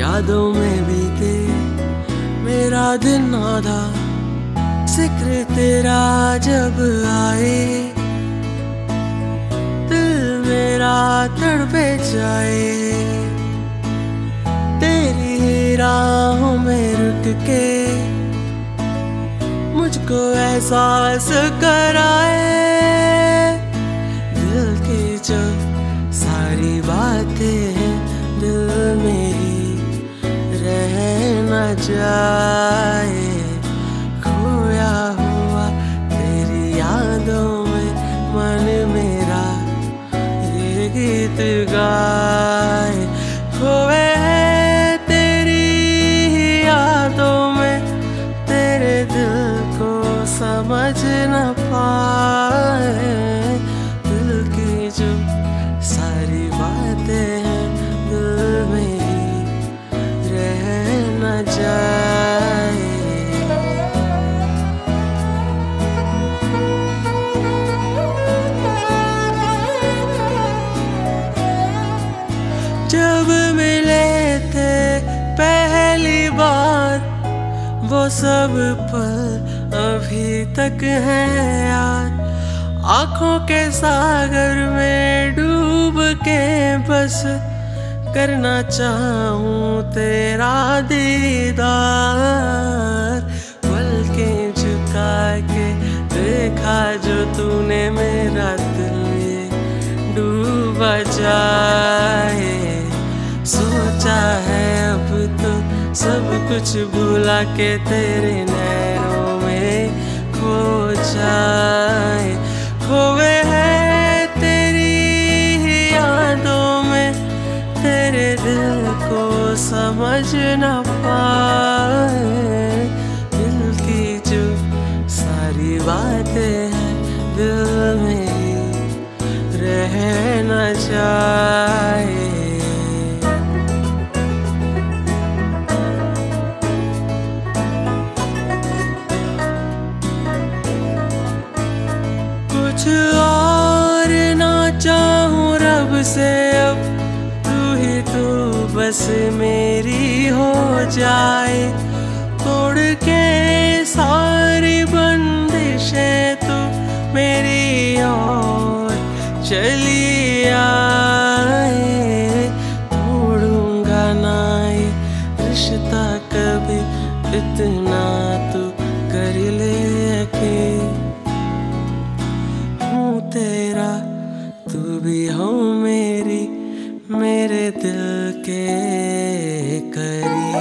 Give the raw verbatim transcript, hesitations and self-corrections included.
यादों में बीते मेरा दिन आधा, जिक्र तेरा जब आए दिल मेरा तड़पे जाए। तेरी राहों में रुक के मुझको एहसास कराए, दिल की जो सारी बातें हैं दिल में ही रह न जाए। खोया हुआ तेरी यादों में मन मेरा ये गीत गाए। खोए हैं तेरी यादों में, तेरे दिल को समझ न पाए, दिल की जो सारी बातें हैं दिल में ही रह न जाए। जब मिले थे पहली बार वो सब पल अभी तक है याद, आँखों के सागर में डूब के बस करना चाहूँ तेरा दीदार। पलकें झुका के देखा जो तूने मेरा दिल ये डूबा जाए। सोचा है अब तो सब कुछ भुला के तेरे नैनों में खो जाए। खोए हैं तेरी यादों में, तेरे दिल को समझ न पाए, दिल की जो सारी बातें हैं दिल में ही रह न जाए। कुछ और ना चाहूँ रब से अब, तू ही तू बस मेरी हो जाए। तोड़ के सारी बंदिशें तू मेरी ओर चली आए। तोड़ूंगा ना ये रिश्ता कभी, इतना तू कर ले यकीन। तेरा तू भी हो मेरी, मेरे दिल के करीब।